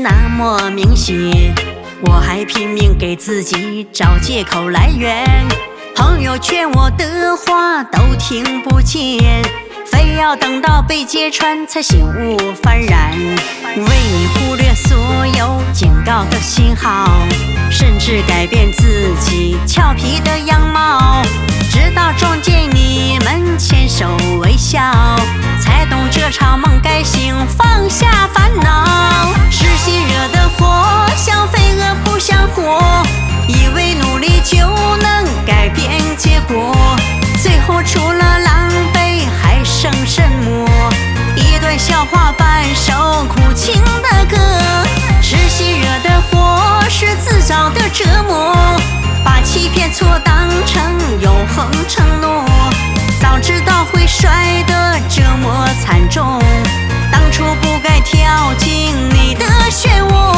那么明显，我还拼命给自己找借口来圆。朋友劝我的话都听不见，非要等到被揭穿才醒悟幡然。为你忽略所有警告的信号，甚至改变自己俏皮的样貌，直到撞见你们牵手微笑，才懂这场梦该醒，放下烦恼。是心惹的祸，像飞蛾扑向火，以为努力就能改变结果，最后除了狼狈还剩什么？一段笑话半首苦情的歌。是心惹的祸，是自找的折磨，把欺骗错当成永恒承诺，早知道会摔得这么惨重，当初不该跳进你的漩涡。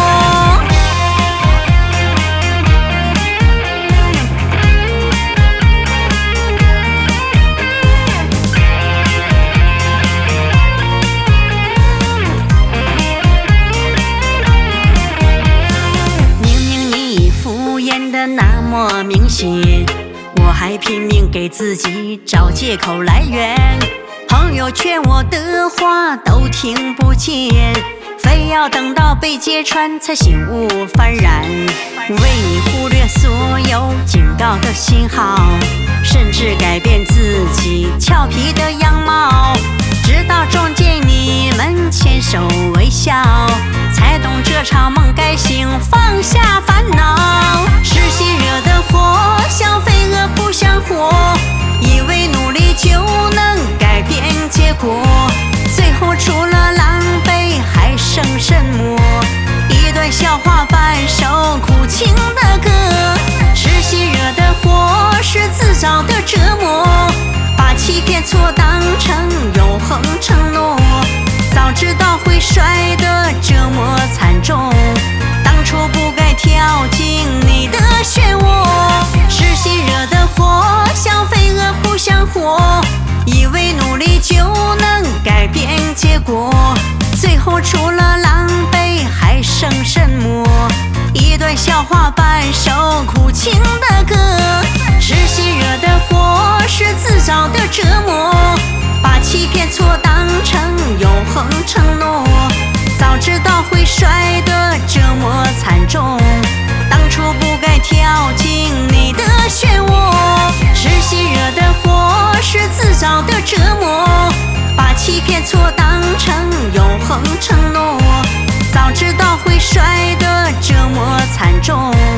那么明显，我还拼命给自己找借口来圆。朋友劝我的话都听不见，非要等到被揭穿才醒悟幡然。为你忽略所有警告的信号，甚至改变自己俏皮的样貌，直到撞见你们牵手微笑，才懂这场梦该醒，放下烦恼。是心惹的祸，像飞蛾扑向火，以为努力就能改变结果，最后除了狼狈还剩什么？一段笑话半首苦情的歌。是心惹的祸，是自找的折磨，把欺骗错当成永恒承诺，早知道会摔得这么惨重，当初不该跳进你的漩涡。是心惹的祸，像飞蛾扑向火，以为努力就能改变结果，最后除了狼狈还剩什么？一段笑话半首苦情的歌。是心惹的祸，是自找的折磨，把欺骗错当成永恒承诺，早知道会摔得这么惨重，当初不该跳进你的漩涡。是心惹的祸，是自找的折磨，把欺骗错当成永恒承诺，早知道会摔得这么惨重。